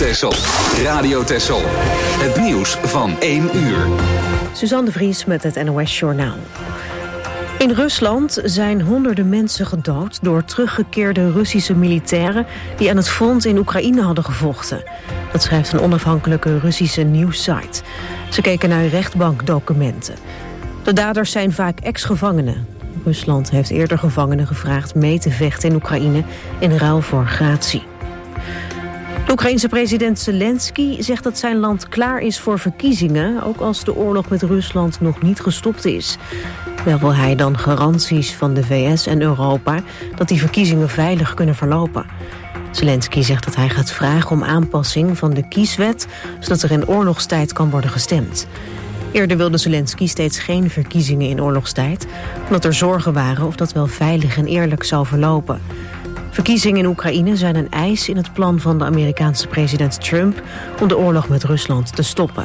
Texel. Radio Texel. Het nieuws van 1 uur. Suzanne de Vries met het NOS Journaal. In Rusland zijn honderden mensen gedood door teruggekeerde Russische militairen die aan het front in Oekraïne hadden gevochten. Dat schrijft een onafhankelijke Russische nieuwssite. Ze keken naar rechtbankdocumenten. De daders zijn vaak ex-gevangenen. Rusland heeft eerder gevangenen gevraagd mee te vechten in Oekraïne in ruil voor gratie. De Oekraïense president Zelensky zegt dat zijn land klaar is voor verkiezingen, ook als de oorlog met Rusland nog niet gestopt is. Wel wil hij dan garanties van de VS en Europa dat die verkiezingen veilig kunnen verlopen. Zelensky zegt dat hij gaat vragen om aanpassing van de kieswet, zodat er in oorlogstijd kan worden gestemd. Eerder wilde Zelensky steeds geen verkiezingen in oorlogstijd, omdat er zorgen waren of dat wel veilig en eerlijk zou verlopen. Verkiezingen in Oekraïne zijn een eis in het plan van de Amerikaanse president Trump om de oorlog met Rusland te stoppen.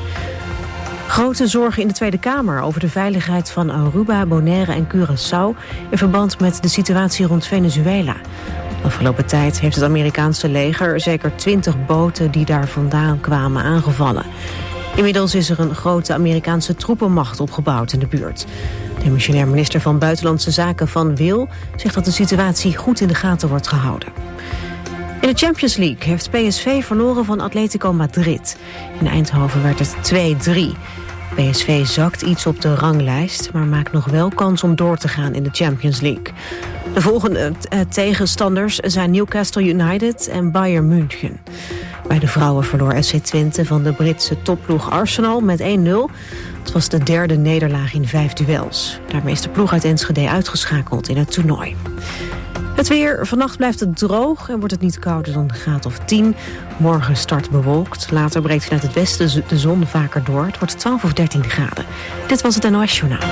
Grote zorgen in de Tweede Kamer over de veiligheid van Aruba, Bonaire en Curaçao in verband met de situatie rond Venezuela. De afgelopen tijd heeft het Amerikaanse leger zeker 20 boten die daar vandaan kwamen aangevallen. Inmiddels is er een grote Amerikaanse troepenmacht opgebouwd in de buurt. De demissionair minister van Buitenlandse Zaken Van Wil zegt dat de situatie goed in de gaten wordt gehouden. In de Champions League heeft PSV verloren van Atletico Madrid. In Eindhoven werd het 2-3. PSV zakt iets op de ranglijst, maar maakt nog wel kans om door te gaan in de Champions League. De volgende tegenstanders zijn Newcastle United en Bayern München. Bij de vrouwen verloor SC Twente van de Britse topploeg Arsenal met 1-0. Het was de derde nederlaag in 5 duels. Daarmee is de ploeg uit Enschede uitgeschakeld in het toernooi. Het weer. Vannacht blijft het droog en wordt het niet kouder dan een graad of 10. Morgen start bewolkt. Later breekt vanuit het westen de zon vaker door. Het wordt 12 of 13 graden. Dit was het NOS Journaal.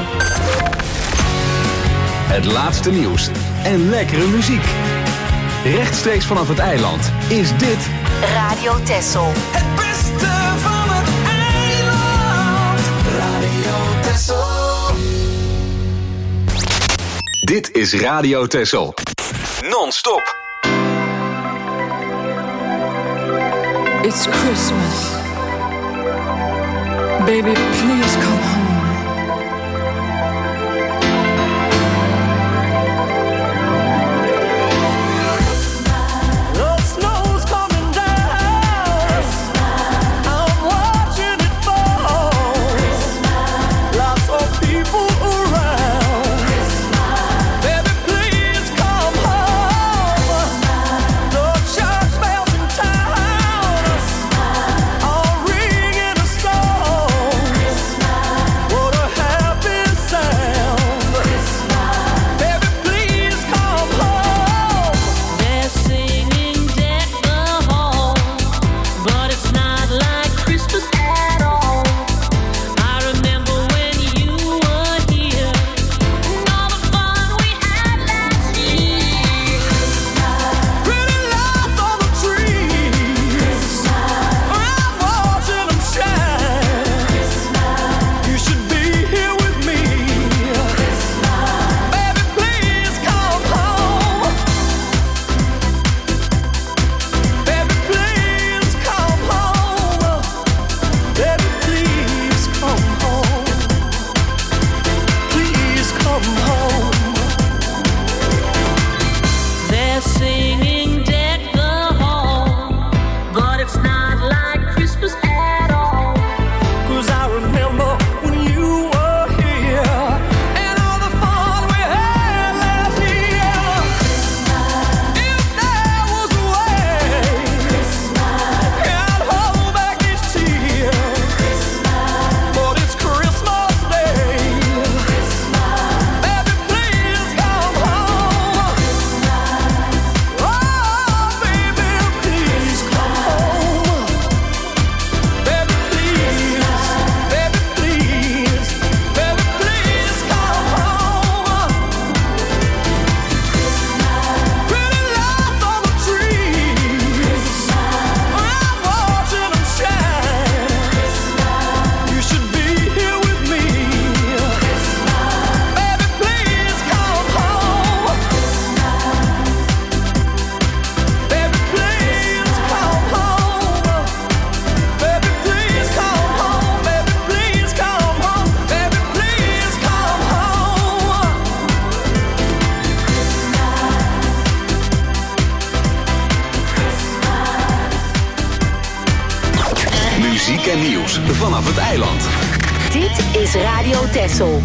Het laatste nieuws en lekkere muziek. Rechtstreeks vanaf het eiland is dit Radio Texel. Het beste van het eiland. Radio Texel. Dit is Radio Texel. Non-stop. It's Christmas. Baby, please come home. nieuws vanaf het eiland. Dit is Radio Texel.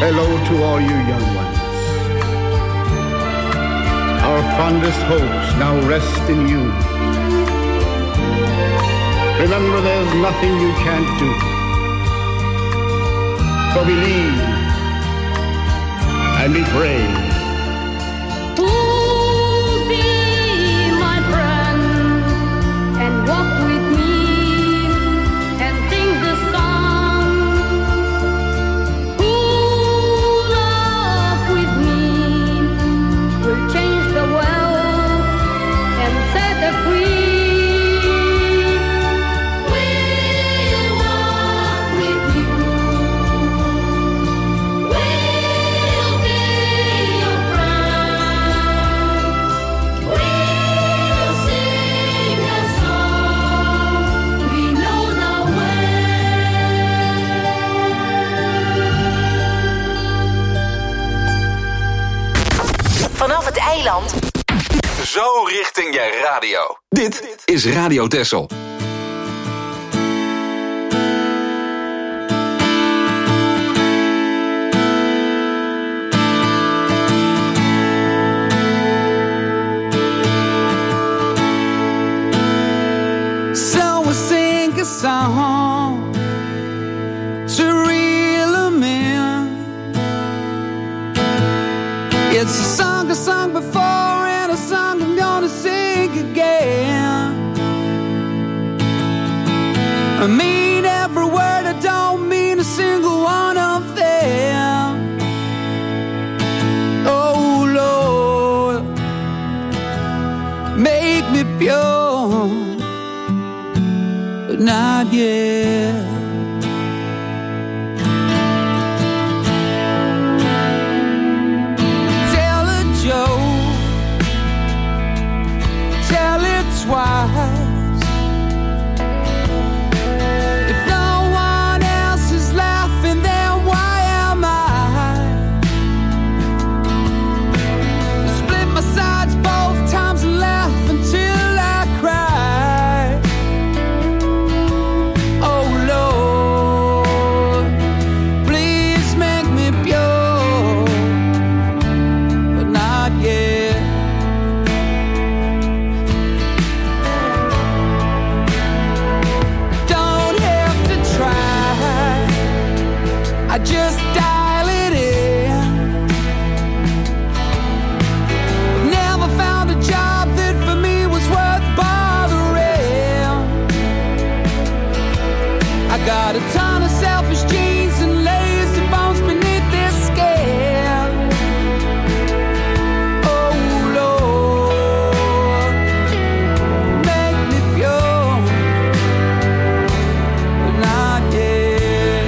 hello to all you young ones. Our fondest hopes now rest in you. Remember, there's nothing you can't do. So believe and be brave. Vanaf het eiland. Zo richting je radio. Dit is Radio Texel. So we sing a song to reel 'em in. It's a song I sung before and a song I'm gonna sing again. I mean every word, I don't mean a single one of them. Oh Lord, make me pure, but not yet. Twice. If no one else is laughing, then why am I? Split my sides both times and laugh until I cry. Oh Lord, please make me pure, but not yet. I just dial it in. Never found a job that for me was worth bothering. I got a ton of selfish genes and lazy bones beneath this skin. Oh Lord, make me pure, but not yet.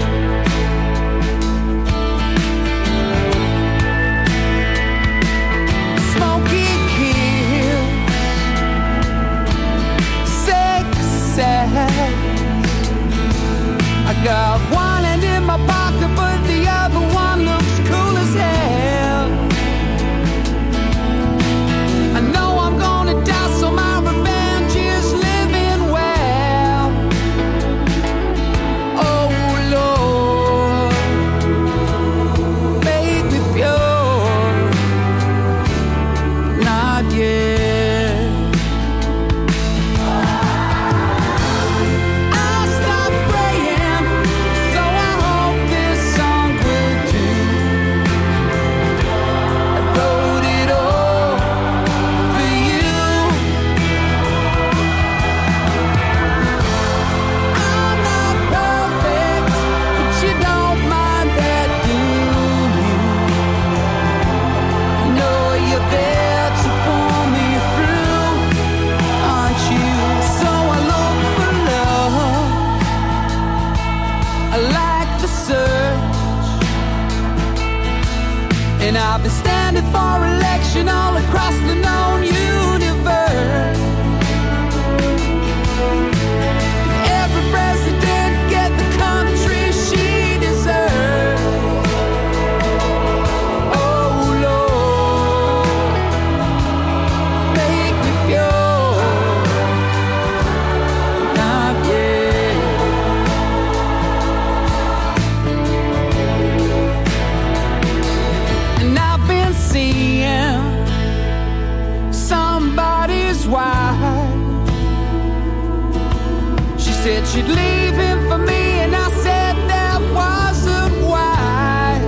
I got one hand in my pocket, but the other one looks cool as hell. I know I'm gonna die, so my revenge is living well. Oh Lord, make me pure, not yet. And I've been standing for election all across the known universe. Every president get the country she deserves. Oh Lord, make me pure, not yet. said she'd leave him for me, and I said that wasn't why.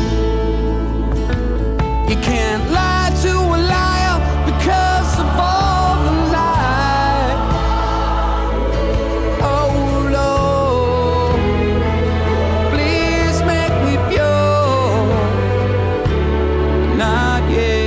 You can't lie to a liar because of all the lies. Oh Lord, please make me pure. Not yet.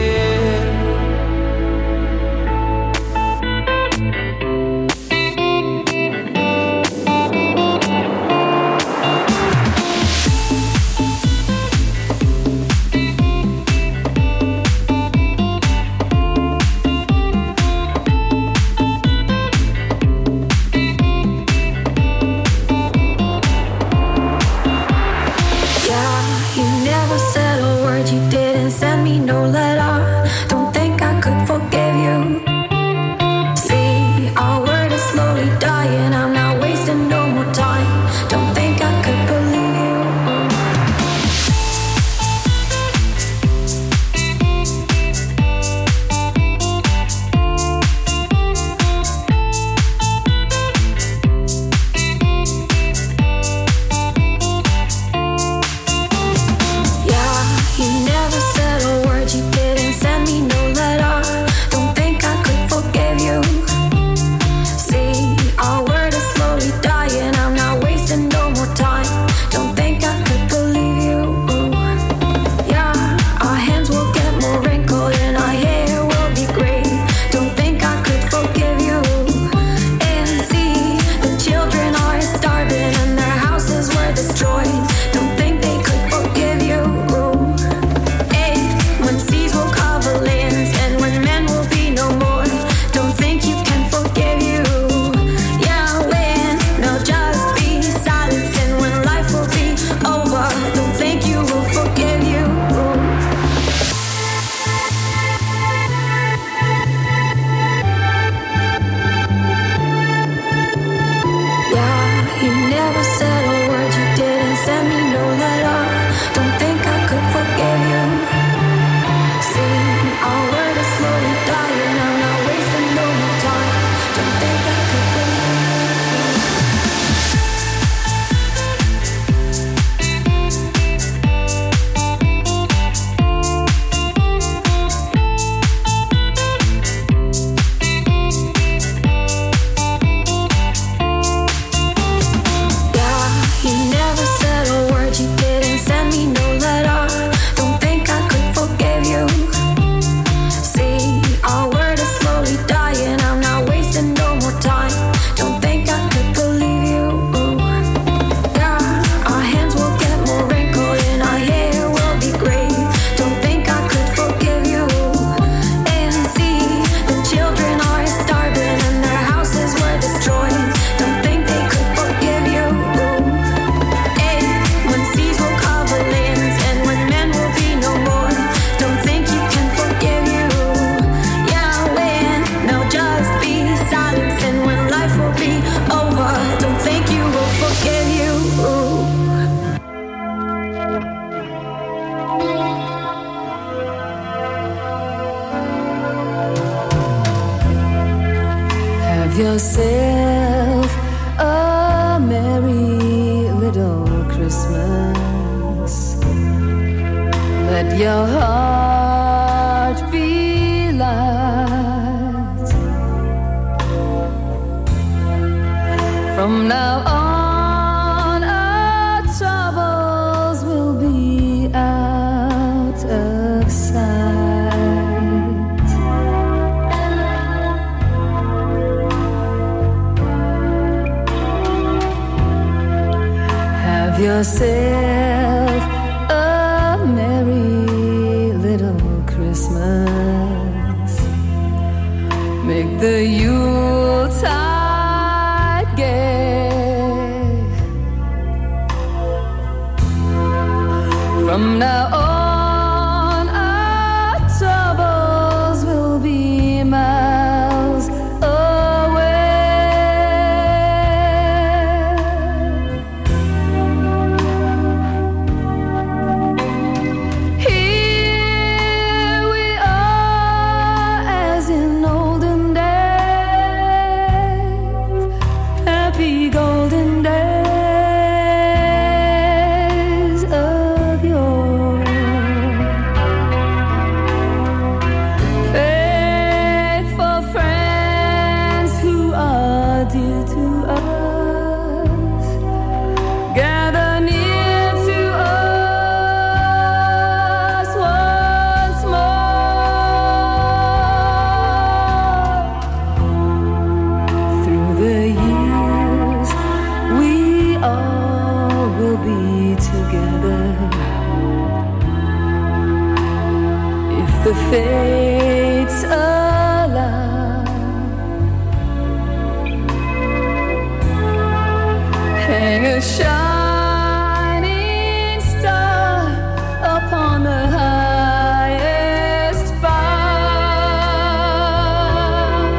Yourself a merry little Christmas. Let your heart be light. From now on, our troubles will be out of sight. Yourself a merry little Christmas. Make the Yuletide gay. From now on, our troubles will be miles away. a shining star upon the highest bough.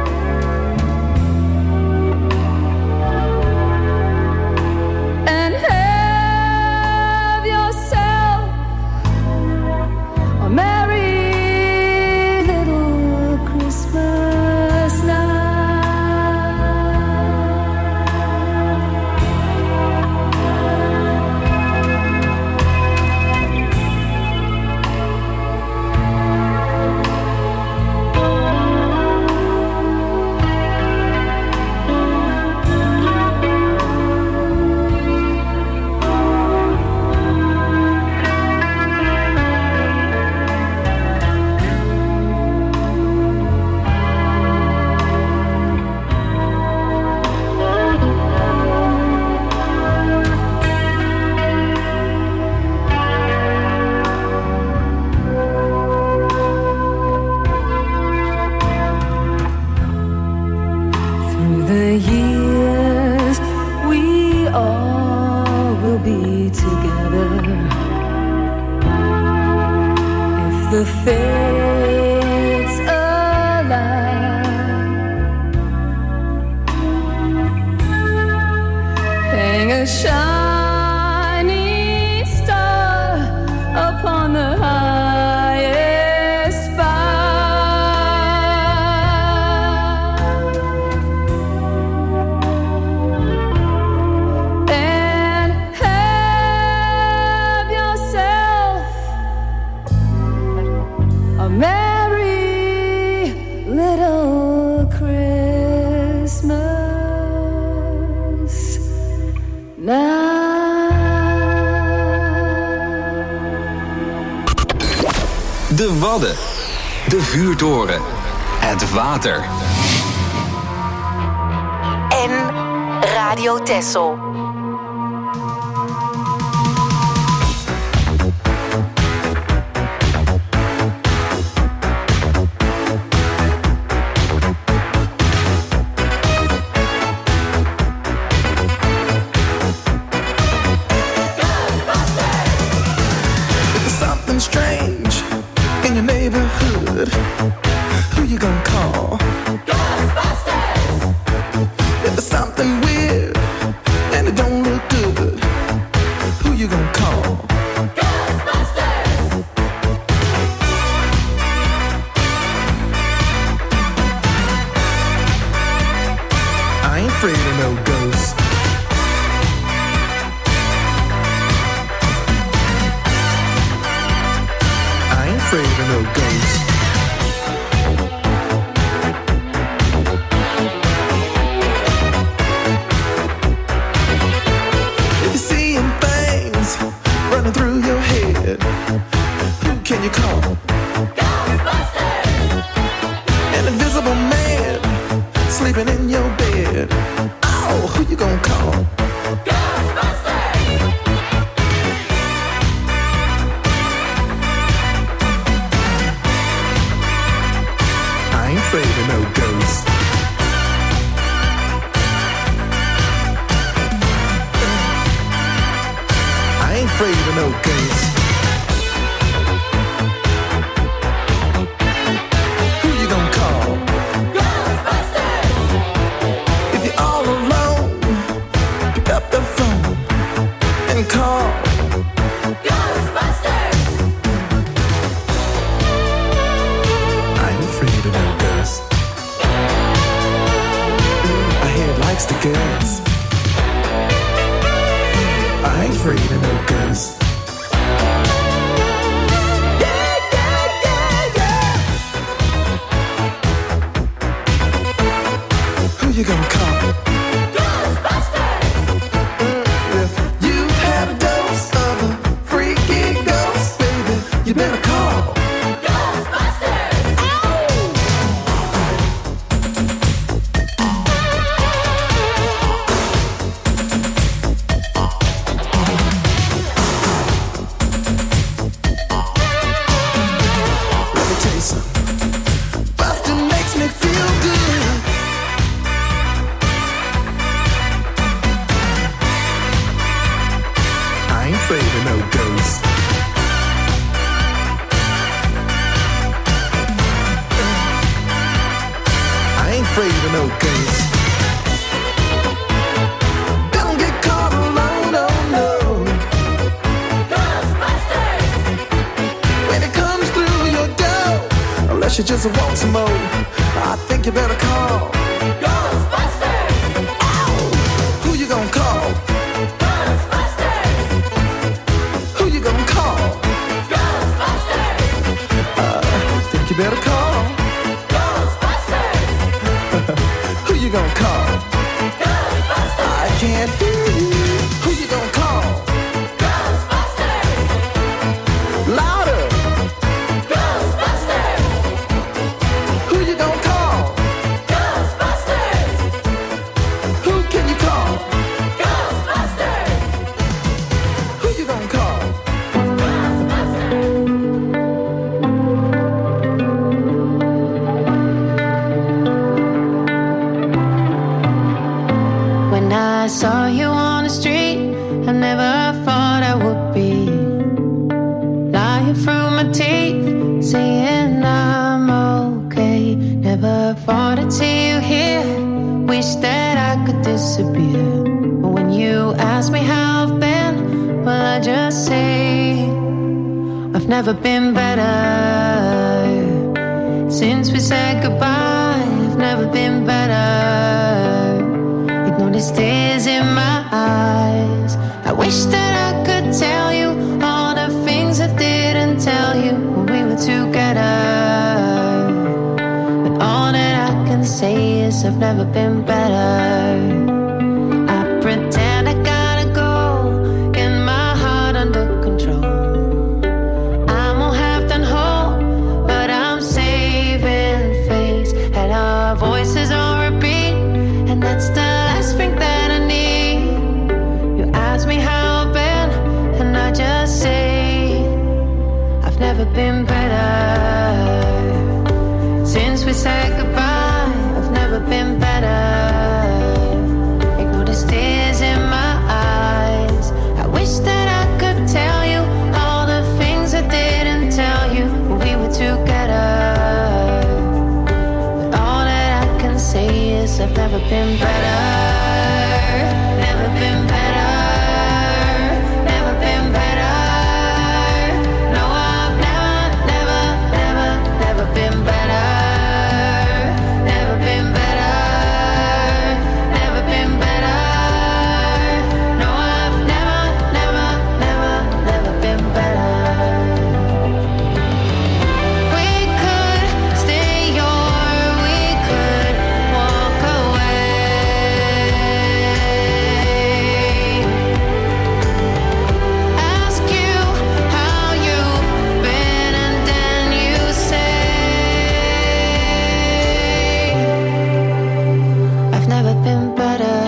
And have yourself a merry little Christmas now. Through the years, we all will be together. If the fates allow, hang a shining star upon the highest bough. And have yourself a merry little Christmas now. De Wadden. De vuurtoren. Het water. En Radio Texel. There's something strange in your neighborhood. Who you gonna call? Ghostbusters! If there's something weird and it don't look good, who you gonna call? Ghostbusters! I ain't afraid of no ghosts. I ain't afraid of no ghosts. If you're seeing things running through your head, who can you call? Ghostbusters! An invisible man sleeping in your bed. Oh, who you gonna call? Ghostbusters! I ain't afraid of no ghosts. I ain't afraid of no ghosts. Who you gonna call? Ghostbusters! If you're all alone, pick up the phone and call Ghostbusters! I ain't afraid of no ghosts. I hear it likes the girls. I ain't afraid of no ghosts. Yeah, yeah, yeah, yeah. Who you gonna call? Ghostbusters! If you've had a dose of a freaky ghost, baby, you better call Ghostbusters! Let me tell you something. Bustin' makes me feel good. know, 'cause don't get caught alone, oh no. Ghostbusters! When it comes through your door, unless you just want some more, I think you better call Ghostbusters! Ow! Who you gonna call? Ghostbusters! Who you gonna call? Ghostbusters! Think you better call Ghostbusters! Who you gonna call? Ghostbusters! I can't hear you. Who you gonna call? Ghostbusters! Louder! Ghostbusters! Who you gonna call? Ghostbusters! Who can you call? Ghostbusters! Who you gonna call? When I saw you on the street, I never thought I would be lying through my teeth, saying I'm okay. Never thought I'd see you here. Wish that I could disappear. But when you ask me how I've been, well, I just say I've never been better. Since we said goodbye, I've never been better. Ignore the tears in my eyes. I wish that I could tell you all the things I didn't tell you when we were together. But all that I can say is I've never been better. I pretend I gotta go, get my heart under control. I'm all half done whole, but I'm saving face. And our voices on repeat, and that's the last thing that I need. You ask me how I've been, and I just say I've never been better. Since we said goodbye, I've never been better. Ignore the tears in my eyes. I wish that I could tell you all the things I didn't tell you when we were together. But all that I can say is I've never been better. Never been better. Never been better. No, I've never been better. Never been better. Never been better. No, I've never been better. We could stay or we could walk away. Ask you how you've been and then you say I've never been better.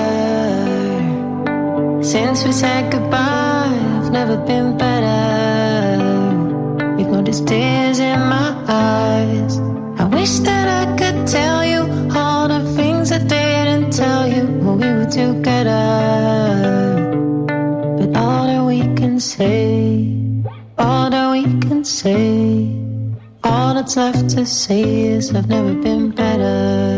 Since we said goodbye, I've never been better. Ignore the tears in my eyes. I wish that I could tell you all the things I didn't tell you when we were together. But all that we can say, all that we can say, all that's left to say is I've never been better.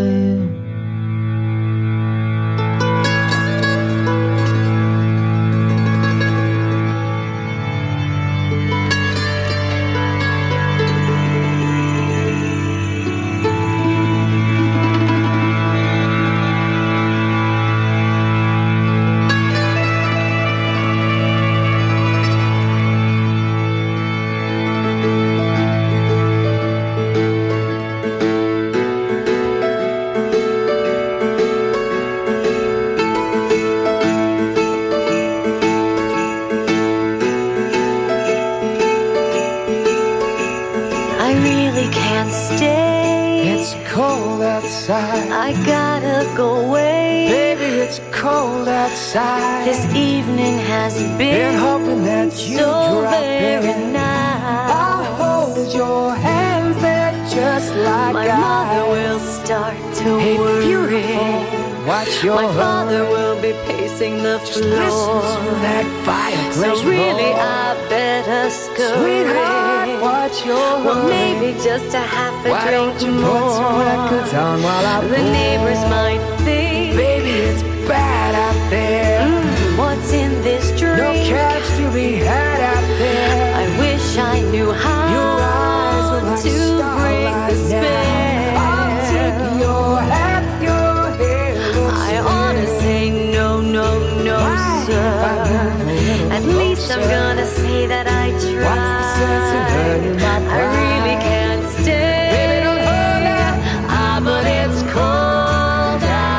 outside. I gotta go away. Baby, it's cold outside. This evening has been hoping that you so drop very in. nice. I'll hold your hands there just like My mother will start to Hey, worry. beautiful, watch your My father will be pacing the floor. listen to that fireplace So really roar. I better scurry. Sweetheart, watch your Well, hurry. maybe just a half a Why drink don't you more. put some records on while I The pour? neighbors might think, Baby, it's bad out there. what's in this drink? No cabs to be had out there. I wish I knew how Your eyes are like to bring starlight the spell. I'll take your hat, your hair will I ought to say no, no, no, sir. At least I'm gonna say that I tried. What's the sense in hurting my I really can't stay. Baby, don't hold out. But it's cold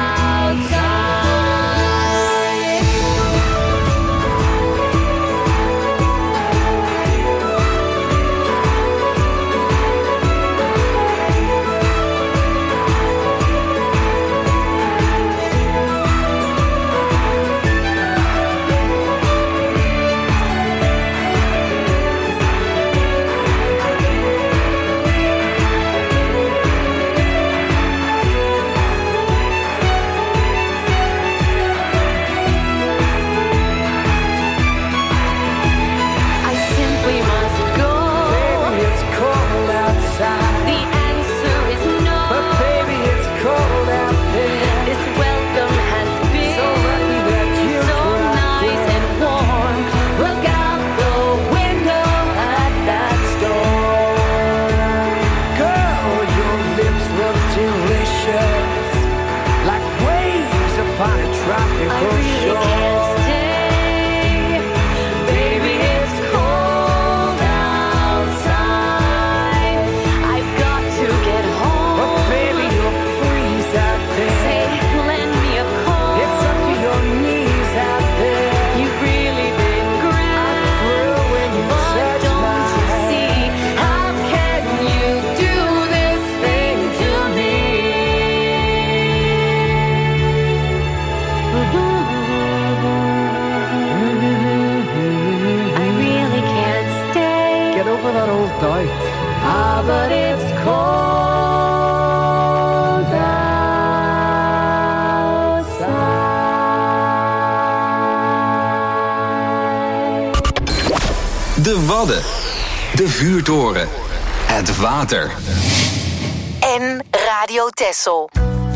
outside. I simply must go. Baby, it's cold outside. The answer is no. But baby, it's cold out there. This welcome has been So lucky that you so dropped nice in. and warm. Look out the window at that storm. Girl, your lips look delicious, like waves upon a tropical I really shore. can't stay. Baby, it's cold outside. I've got to get home. But baby, you'll freeze out Say, there. lend me a coat. It's up to your knees out there. You've really been grand. thrill when you But touch don't my you hand. see? How can you do this thing to me? I really can't stay. Get over that old doubt. But it's cold outside. De Wadden. De vuurtoren. Het water. En Radio Texel.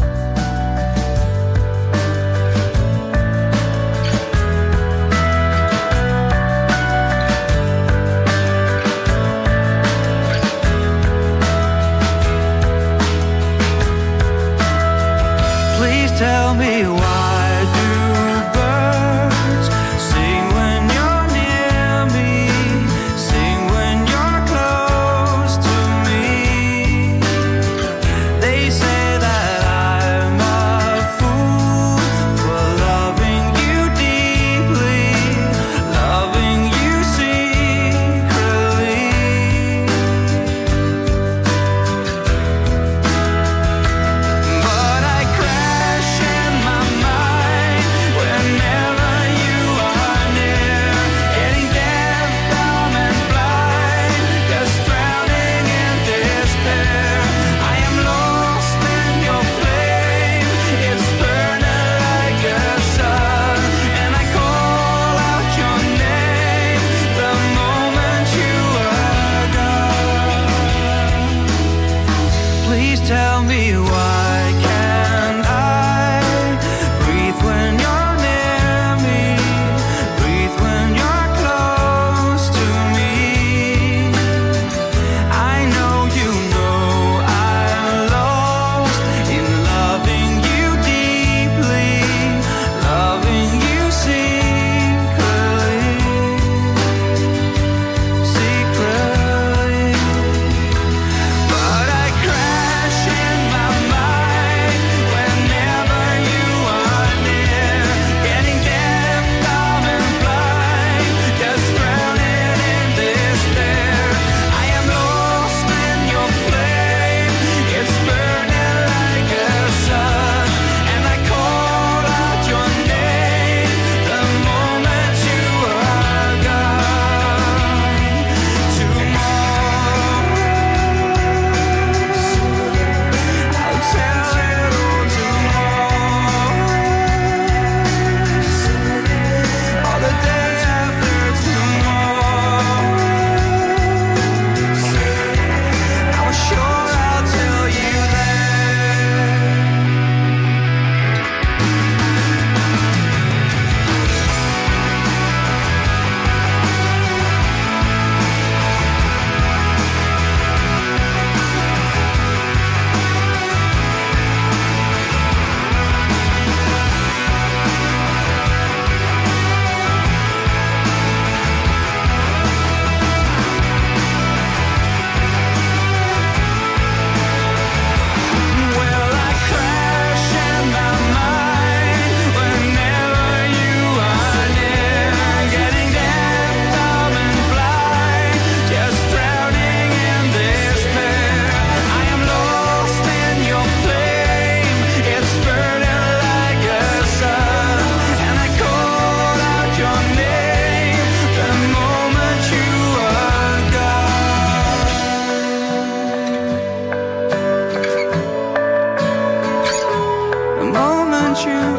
Please tell me, why do birds sing when you're near me, sing when you're close to me? They say that I'm a fool for loving you deeply, loving you secretly. But I crash in my mind.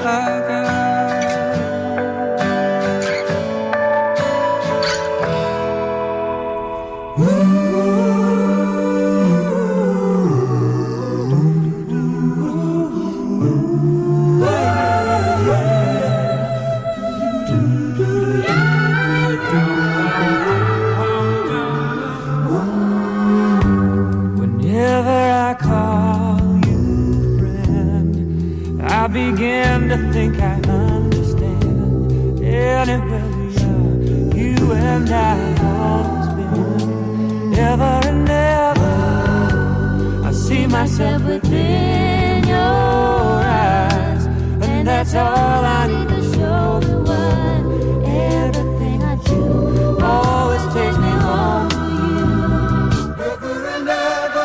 begin to think I understand. Anywhere we are, you and I have always been. Ever and ever, I see myself within your eyes, and that's all I need to show the world. Everything I do always takes me home to you. Ever and ever.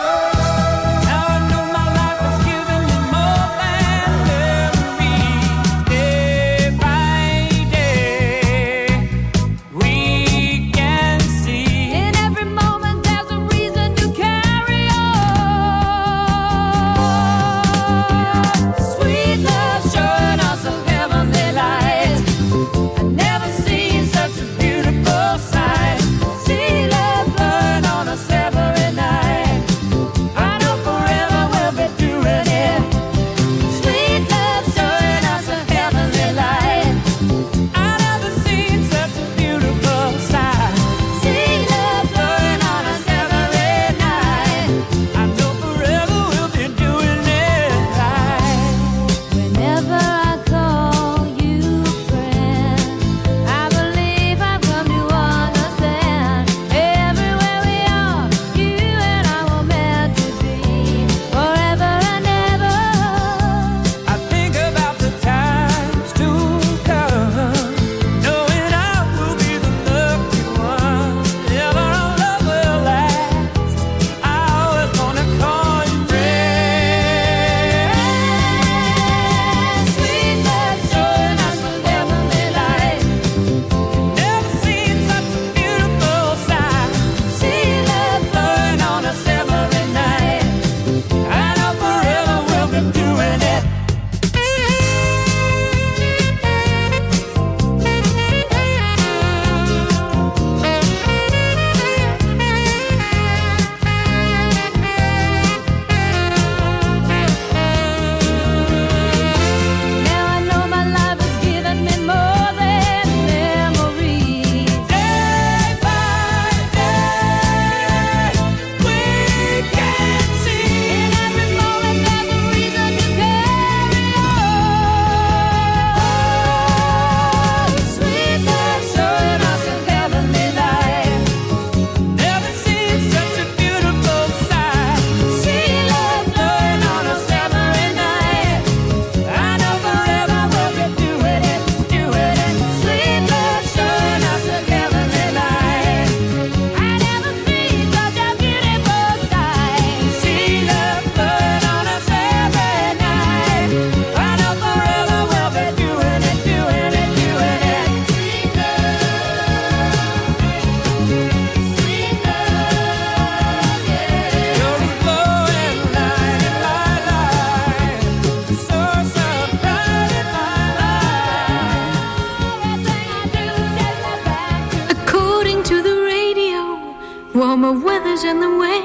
Warmer weather's in the way.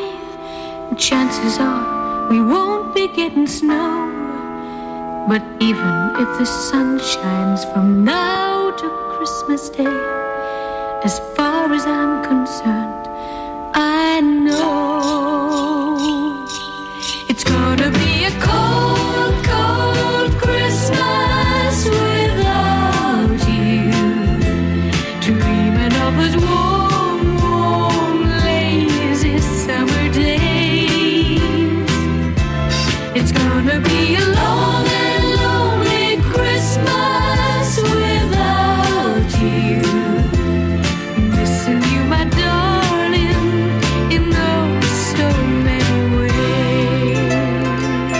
Chances are we won't be getting snow. But even if the sun shines from now to Christmas Day, as far as I'm concerned, I know it's gonna be a cold, cold Christmas without you. Dreaming of us warm, warm, lazy summer days. It's gonna be a long and lonely Christmas without you. Missing you, my darling, in oh so many ways.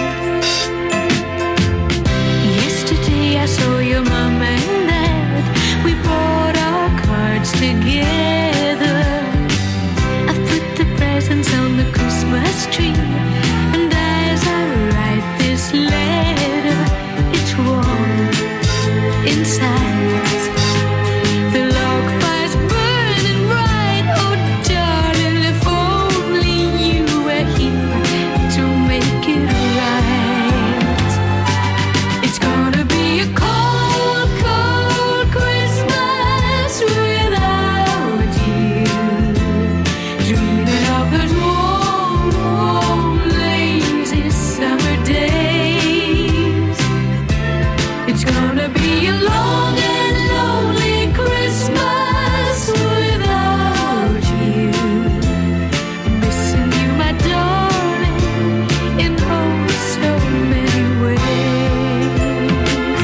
Yesterday I saw your mom and dad. We brought our cards together. I've put the presents on the Christmas tree, and as I write this letter, it's warm It's gonna be a long and lonely Christmas without you. Missing you, my darling, in oh so many ways.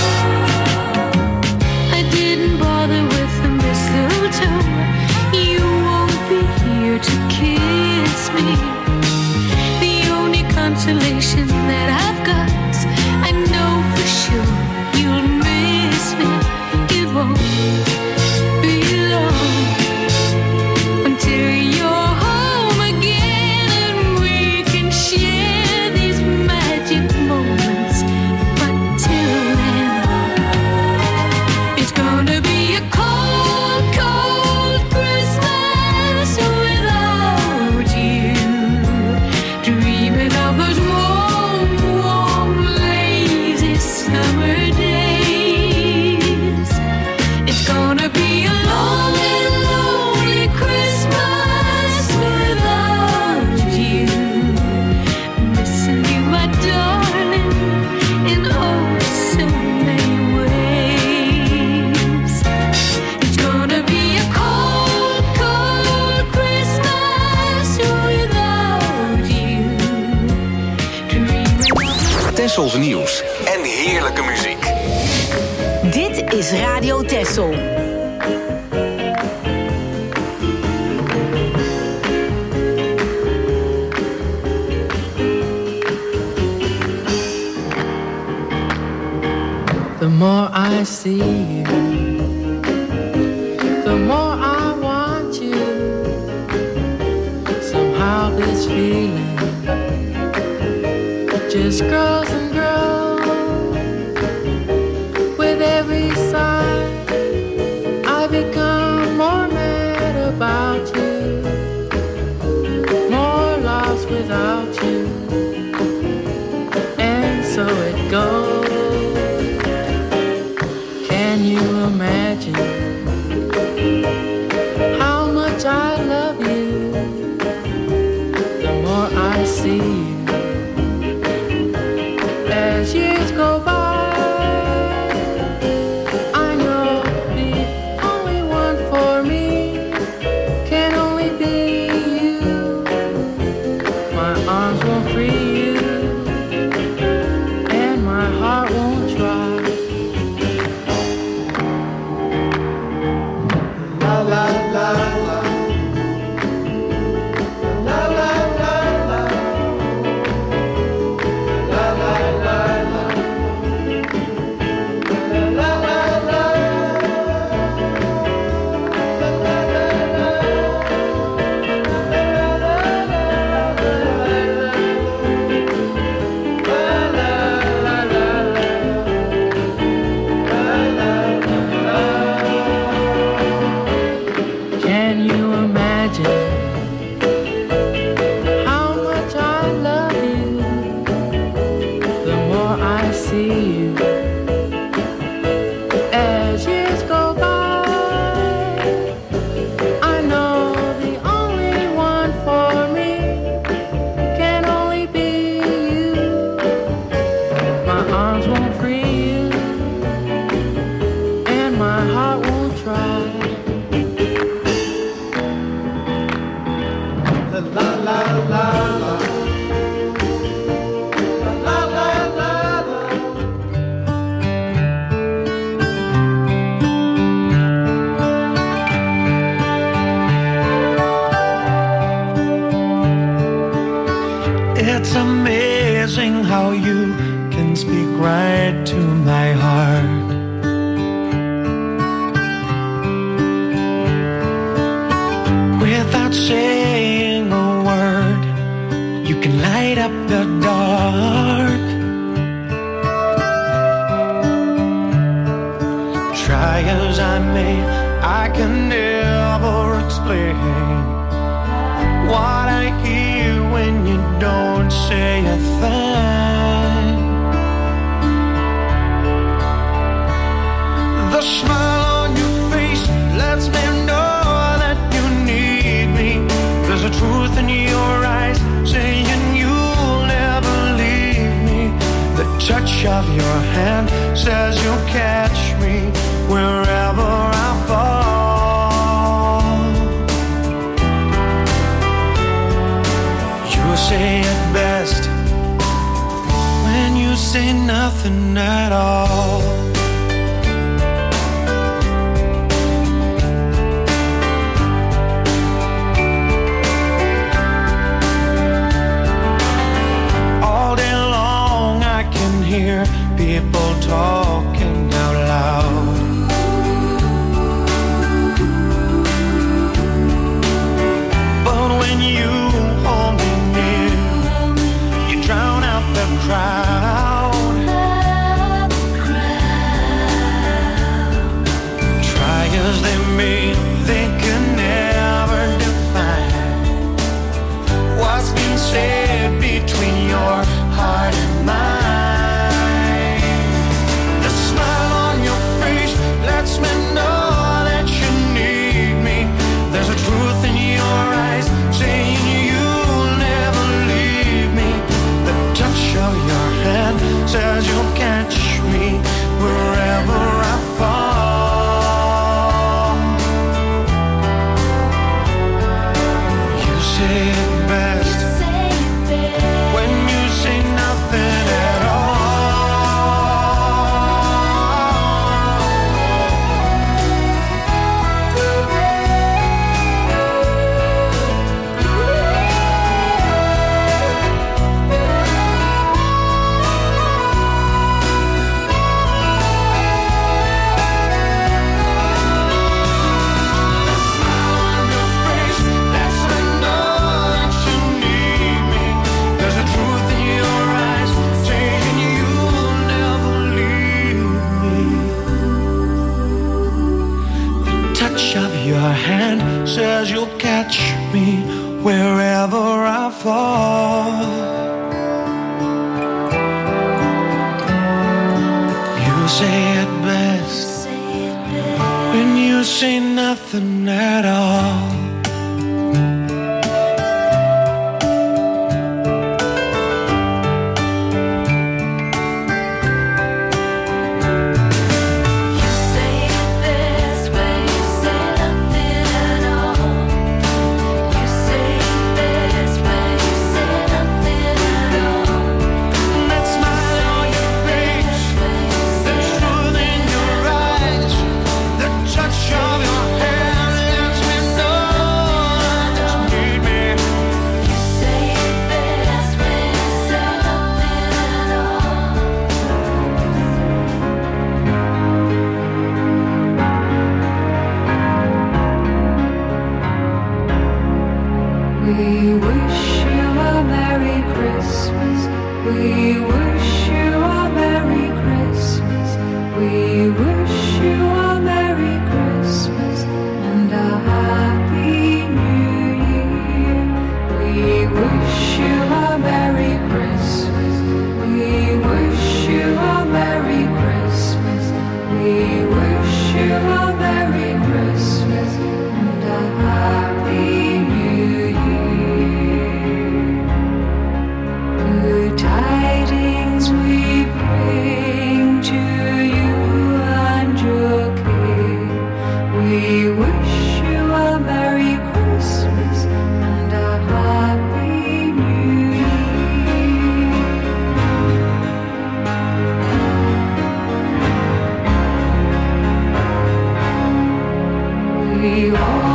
I didn't bother with the mistletoe. You won't be here to kiss me. The only consolation that I've got, I know for sure you'll miss me. It won't be long until you're home again and we can share these magic moments. But till then, it's gonna be a cold, cold Christmas without you. Dreaming of those warm, warm, lazy summer days. It's gonna be a long and lonely Christmas without you. Missing you, my darling, in oh so many ways. It's gonna be a cold, cold Christmas without you. Dreaming of Tessels nieuws en heerlijke muziek. Dit is Radio Tessel. The more I see you, the more I want you. Somehow this feeling just grows and grows. With every sigh, I become more mad about you, more lost without you. And so it goes. Can you imagine how much I love you? The more I see you, as years go by, I know the only one for me can only be you. My arms won't free you, and my heart won't try. Can you imagine how much I love you? The more I see you, as years go by, I know the only one for me can only be you. My arms won't free you, and my heart won't try. It's amazing how you can speak right to my heart. Without saying a word, you can light up the dark. Try as I may, I can never explain what I hear when you don't say a thing. The smile on your face lets me know that you need me. There's a truth in your eyes saying you'll never leave me. The touch touch of your hand says you'll catch me wherever I fall. You say it best when you say nothing at all. Hear people talking out loud. But when you hold me near, you drown out the crowd. Try as they may, they can never define what's been said between your heart and mine. Lets me know that you need me. There's a truth in your eyes saying you'll never leave me. The touch of your hand says you'll catch me wherever I fall. You say it best when you say nothing at all. Your hand says you'll catch me wherever I fall. You say it best when you say nothing at all. We all